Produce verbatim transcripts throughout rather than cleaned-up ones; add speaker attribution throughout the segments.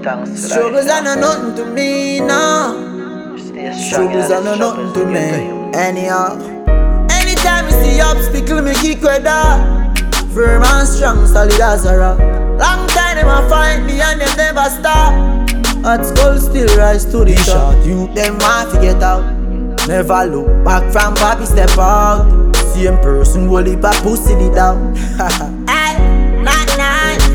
Speaker 1: thanks to
Speaker 2: Struggles are no nothing to me now. Struggles are no nothing to me. Anyhow, anytime you see obstacle, me kick with that. Firm and strong, solid as a rock. Long time them a find me and them never stop. Hot skull still rise to the top. You them want to get out. Never look back from papi step out. Same person will leave a pussy it down. Hey, not nice.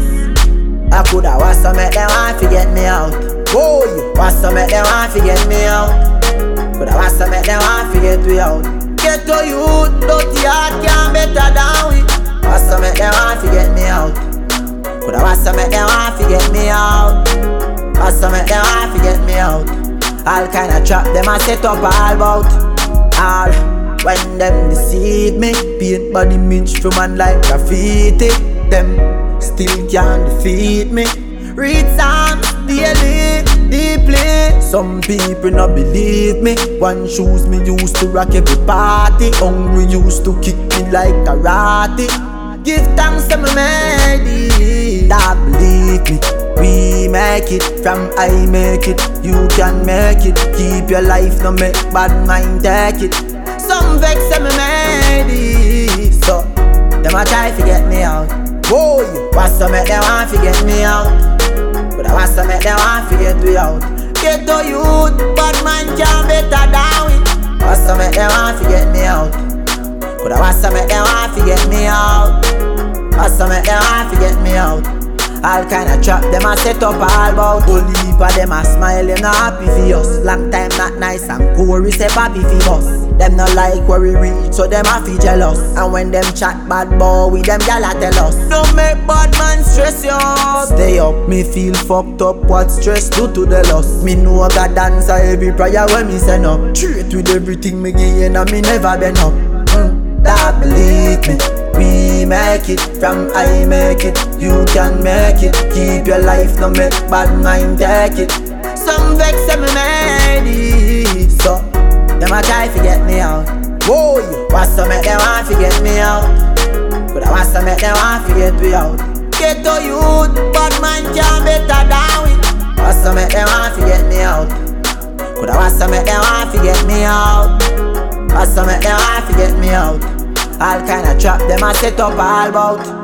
Speaker 2: I coulda was to make them want to get me out. Boy, was to make them want to get me out. Coulda was to make them want to get we out. Get to youth, dirty heart can't better than we. Was to make them want to get me out. Coulda was to make them want to get me out. Was to make them want to get me out. All kind of trap them a set up all about. All when them deceive me, paint body image from man like graffiti. Them still can't defeat me. Read songs daily, deeply. Some people not believe me. One shoes me used to rock every party. Hungry used to kick me like karate. Give thanks to me made it. That believe me. We make it, from I make it. You can make it. Keep your life, no make bad mind take it. Some vex say me made it. So, them a try to get me out. Boy, what's to make them want to get me out? But I was to make them want to get me out. Get to youth, bad man can't better than we. What's to make them want to get me out? But I was to make them want to get me out. What's to make them want to get me out? All kind of trap them a set up all about. Whole heap of them a smile, them not happy for us. Long time not nice and poor, we say happy for us. Them not like where we reach, so them a feel jealous. And when them chat bad boy, we them gala tell us. Don't make bad man stress you out. Stay up, me feel fucked up, what stress do to the loss. Me know I got dance every prayer when me send up. Treat with everything me gain and me never been up. mm, That believe me. We make it, from I make it. You can make it. Keep your life, no make bad mind take it. Some vex say me made it. So, them a try to get me out. Boy, what's to make them want to get me out? But I was to make them want to get me out. Get to youth, bad man can't better than we. What's to make them want to get me out? But I was to make them want to get me out. What's to make them want to get me out? All kind of trap them a set up all about.